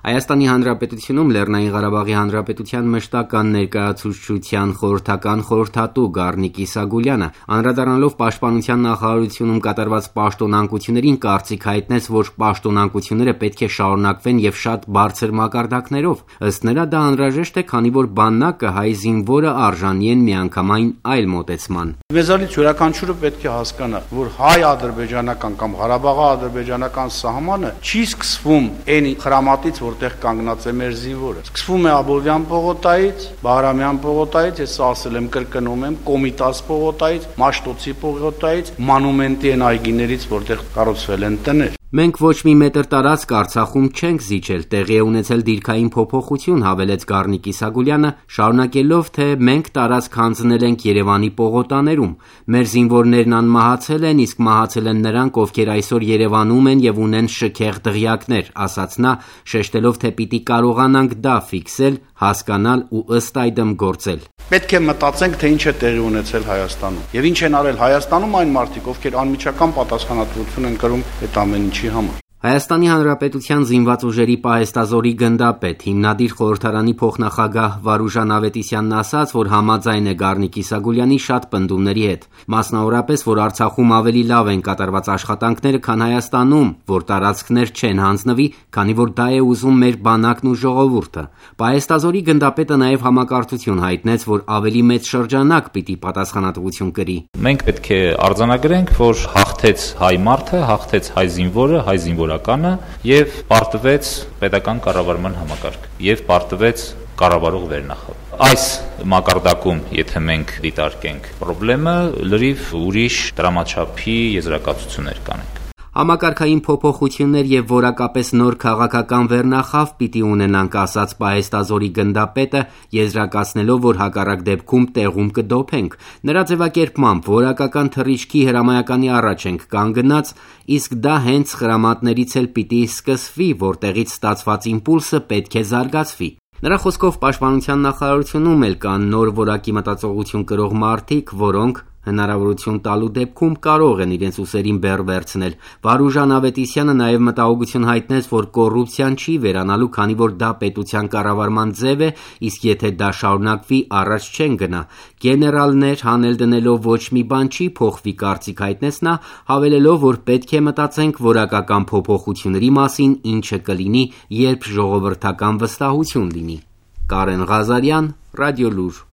Հայաստանի Հանրապետությունում Լեռնային Ղարաբաղի Հանրապետության մշտական ներկայացուցչության խորհրդական խորհրդատու Գառնիկ Իսագուլյանը անդրադառնալով Պաշտպանության նախարարությունում կատարված պաշտոնանկություններին կարծիք հայտնեց, որ պաշտոնանկությունները պետք է շարունակվեն եւ շատ բարձր մակարդակներով։ Ըստ նրա դա անհրաժեշտ է, քանի որ բանակը հայ զինվորը արժանի են միանգամայն այլ մոտեցման։ Մեզանից յուրաքանչյուրը պետք է հասկանա, որ հայ-ադրբեջանական կամ Ղարաբաղի-ադրբեջանական սահմանը չի սկսվում այն խրամատից, որտեղ կանգնած է մեր զինվորը։ Սկսվում է Աբովյան պողոտայից, Բահրամյան պողոտայից, ես ասել եմ, կրկնում եմ, Կոմիտաս պողոտայից, Մաշտոցի պողոտայից, Մանումենտի այն այգիներից, որտեղ կառուցվել են տներ։ Մենք ոչ մի մետր տարածք Արցախում չենք զիջել, տեղի է ունեցել դիրքային փոփոխություն, հավելեց Գառնիկ Իսագուլյանը, շարունակելով, թե մենք տարածք հանձնել ենք Երևանի պողոտաներում։ Մեր զինվորներն անմահացել են, իսկ մահացել են նրանք, ովքեր այսօր Երևանում են եւ ունեն շքեղ դղյակներ, ասաց նա, շեշտելով, թե պիտի կարողանանք դա ֆիքսել, հասկանալ ու ըստ այդմ գործել։ Պետք է մտածենք, թե ինչ է տեղի ունեցել Հայաստանում եւ ինչ են արել Հայաստանում այն մարդիկ, ովքեր անմիջական պատասխանատվություն են կրում այդ ամեն ինչի համար։ Հայաստանի Հանրապետության զինված ուժերի պահեստազորի գնդապետ, հիմնադիր խորհրդարանի փոխնախագահ Վարուժան Ավետիսյանն ասաց, որ համաձայն է Գառնիկ Իսագուլյանի շատ պնդումների հետ, մասնավորապես, որ Արցախում ավելի լավ են կատարված աշխատանքները, քան Հայաստանում, որ տարածքներ չեն հանձնվի, քանի որ դա է ուզում մեր բանակն ու ժողովուրդը։ Պահեստազորի գնդապետը նաև համակարծություն հայտնեց, որ ավելի մեծ շրջանակ պիտի պատասխանատվություն կրի։ Մենք պետք է արձանագրենք, որ հաղթեց հայ մարդը, հաղթեց հայ զինվորը, հայ զինվորականը եւ պարտվեց պետական կառավարման համակարգ եւ պարտվեց կառավարող վերնախավ։ Այս մակարդակում, եթե մենք դիտարկենք խնդրեմը, լրիվ ուրիշ դրամաչափի եզրակացություններ կանենք։ Համակարգային փոփոխություններ եւ որակապես նոր քաղաքական վերնախավ պիտի ունենանք, ասաց պահեստազորի գնդապետը, եզրակացնելով, որ հակառակ դեպքում տեղում կդոփենք։ Նրա ձևակերպմամբ որակական թռիչքի հրամայականի առաջ ենք կանգնած, իսկ դա հենց խրամատներից էլ պիտի սկսվի, որտեղից ստացված իմպուլսը պետք է զարգացվի։ Նրա խոսքով Պաշտպանության նախարարությունում էլ կան նոր որակի մտածողություն կրող մարդիկ, որոնք հնարավորություն տալու դեպքում կարող են իրենց ուսերին բեռ վերցնել։ Վարուժան Ավետիսյանը նաև մտահոգություն հայտնեց, որ կոռուպցիան չի վերանալու, քանի որ դա պետության կառավարման ձև է, իսկ եթե դա շարունակվի, առաջ չեն գնա։ Գեներալներ հանել դնելով ոչ մի բան չի փոխվի, կարծիք հայտնեց նա, հավելելով, որ պետք է մտածենք որակական փոփոխությունների մասին, ինչը կլինի, երբ ժողովրդական վստահություն լինի։ Կարեն Ղազարյան, Ռադիոլուր։